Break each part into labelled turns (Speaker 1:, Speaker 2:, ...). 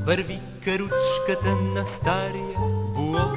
Speaker 1: Върви каручката на стария буо.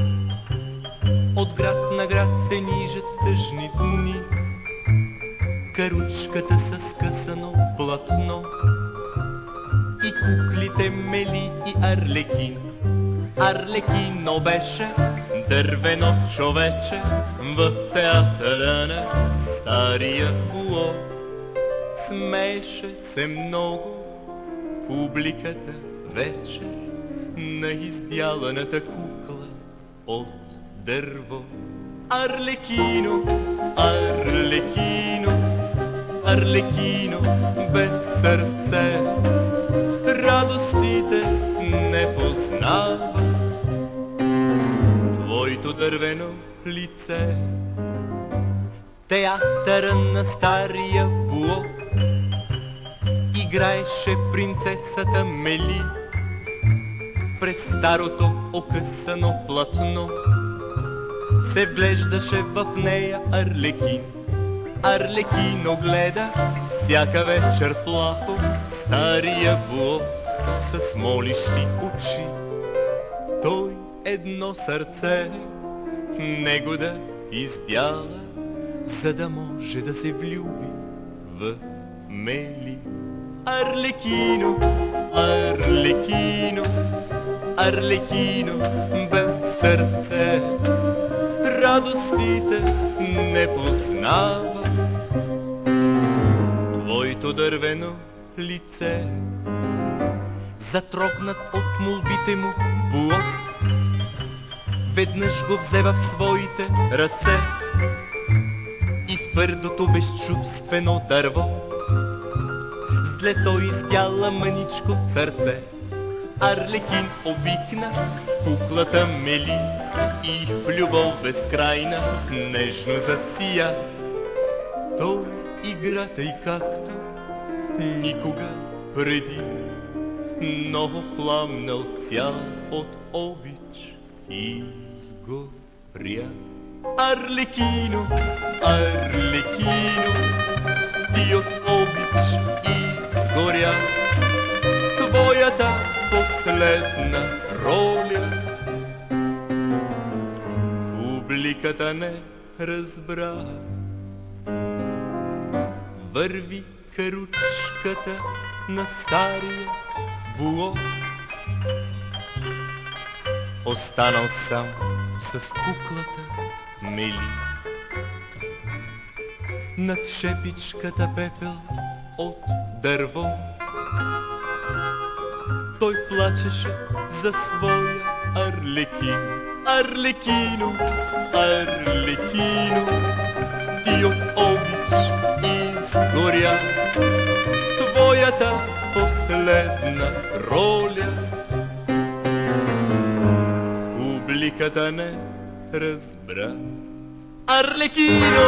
Speaker 1: От град на град се нижат тъжни дни. Каручката с късано платно и куклите Мели и Арлекин. Арлекино беше дървено човече в театъра на стария буо. Смееше се много публиката вечер на издяланата кукла от дърво. Арлекино, Арлекино, Арлекино без сърце, радостите не познава твоето дървено лице. Театъра на стария буо играеше принцесата Мели. През старото окъсано платно се вглеждаше в нея Арлекин. Арлекино гледа всяка вечер плахо стария буо с молищи очи. Той едно сърце в него да издяла, за да може да се влюби в Мели. Арлекино, Арлекино, Арлекино без сърце, радостите не познава твоето дървено лице. Затрогнат от молбите му буо веднъж го взе в своите ръце и в твърдото безчувствено дърво злето издяла мъничко сърце. Арлекин обикна куклата Мели и в любов безкрайна нежно засия. Той играта и както никога преди, много пламнал цял от обич изгоря. Арлекино, Арлекино, ти от обич изгоря. Твоята последна роля публиката не разбра. Върви каручката на стария буо. Останал сам с куклата Мели. Над шепичката пепел от дърво. Той плачеше за своя Арлекин. Арлекино, Арлекино, ти от обич изгоря. Твоята последна роля публиката не разбра. Арлекино,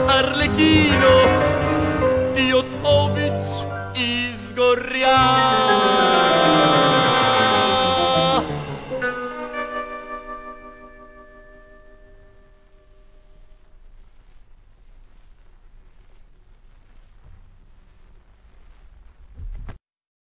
Speaker 1: Арлекино, ти от обич изгоря.